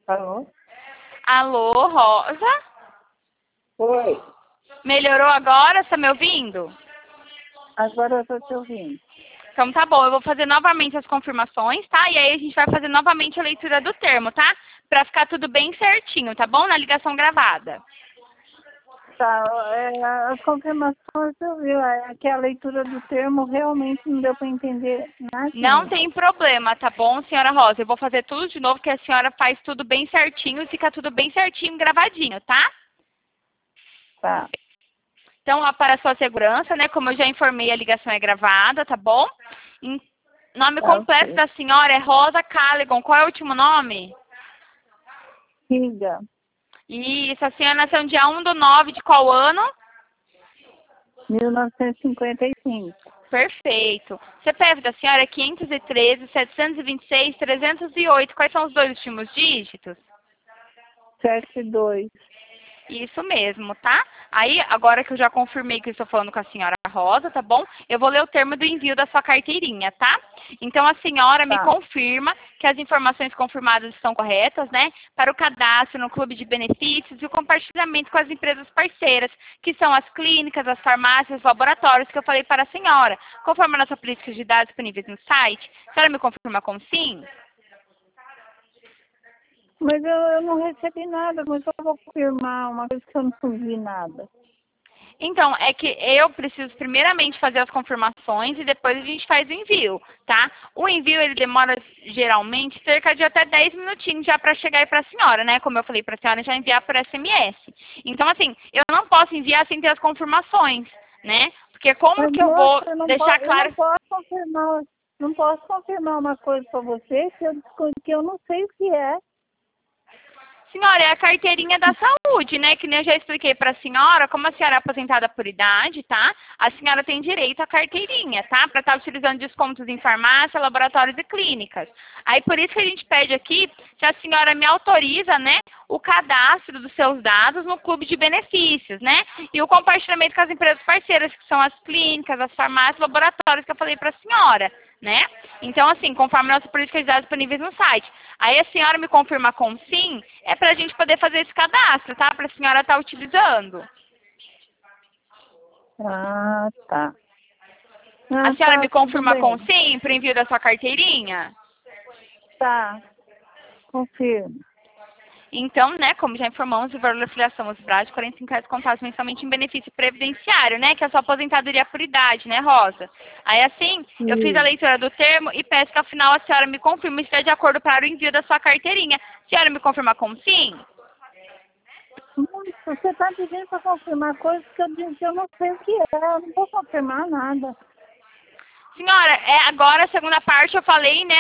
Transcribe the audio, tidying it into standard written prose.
Alô? Alô, Rosa? Oi, Melhorou agora? Tá me ouvindo? agora eu estou te ouvindo. Então tá bom, eu vou fazer novamente as confirmações, tá? E aí a gente vai fazer novamente a leitura do termo, tá? Pra ficar tudo bem certinho, tá bom? Na ligação gravada. Tá, as confirmações eu vi, é que a leitura do termo realmente não deu para entender Não nada. tem problema, tá bom, senhora Rosa? Eu vou fazer tudo de novo, que a senhora faz tudo bem certinho e fica tudo bem certinho gravadinho, tá? Tá, Então, ó, para a sua segurança, né? Como eu já informei, a ligação é gravada, tá bom? Nome tá completo ok. da senhora é Rosa Callaghan. Qual é o último nome? Siga, Isso, a senhora nasceu no dia 1/9 de qual ano? 1955, Perfeito. CPF da senhora é 513, 726, 308. Quais são os dois últimos dígitos? 72. Isso mesmo, tá? Aí, agora que eu já confirmei que eu estou falando com a senhora Rosa, tá bom? Eu vou ler o termo do envio da sua carteirinha, tá? Então, a senhora me Tá, confirma que as informações confirmadas estão corretas, né? Para o cadastro no clube de benefícios e o compartilhamento com as empresas parceiras, que são as clínicas, as farmácias, os laboratórios que eu falei para a senhora. Conforme a nossa política de dados disponíveis no site, a senhora me confirma com sim? mas eu não recebi nada, mas eu vou confirmar uma coisa que eu não vi nada. Então, é que eu preciso primeiramente fazer as confirmações e depois a gente faz o envio, tá? O envio, ele demora geralmente cerca de até 10 minutinhos já para chegar aí para a senhora, né? Como eu falei para a senhora, já enviar por SMS. Então, assim, eu não posso enviar sem ter as confirmações, né? Porque como Mas, que eu moça, vou deixar eu claro... não posso confirmar, não posso confirmar uma coisa para você que eu não sei o que é. Senhora, é a carteirinha da saúde, né? Que nem eu já expliquei para a senhora, como a senhora é aposentada por idade, tá? A senhora tem direito à carteirinha, tá? Para estar utilizando descontos em farmácia, laboratórios e clínicas. Aí por isso que a gente pede aqui se a senhora me autoriza, né? O cadastro dos seus dados no clube de benefícios, né? E o compartilhamento com as empresas parceiras, que são as clínicas, as farmácias, laboratórios que eu falei para a senhora, né? Então, assim, conforme a nossa política de dados disponíveis no site. Aí a senhora me confirma com sim, é para a gente poder fazer esse cadastro, tá? Para a senhora estar utilizando. Ah, tá. A Ah, senhora tá, me tudo confirma com bem. sim para o envio da sua carteirinha? Tá, confirmo. Então, né, como já informamos, o valor da filiação aos braços de R$ 45 contados mensalmente em benefício previdenciário, né, que é a sua aposentadoria por idade, né, Rosa? Aí, assim, eu fiz a Sim. leitura do termo e peço que, ao final, a senhora me confirme se está de acordo para o envio da sua carteirinha. A senhora me confirma com sim? Você está pedindo para confirmar coisas que eu disse que eu não sei o que é. Eu não vou confirmar nada. Senhora, agora a segunda parte eu falei, né,